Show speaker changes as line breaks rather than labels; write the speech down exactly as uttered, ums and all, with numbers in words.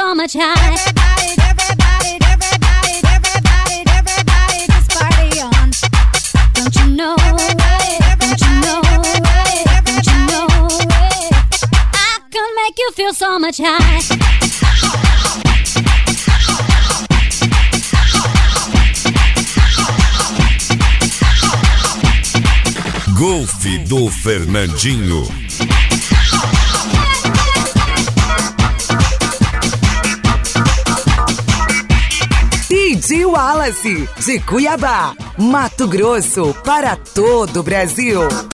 so much high.
Everybody, everybody, everybody, everybody, everybody, just party on.
Don't you know it? Don't you know it? Don't you know it? I can make you feel so much high.
Golf do Fernandinho.
D J Wallace, de Cuiabá, Mato Grosso, para todo o Brasil.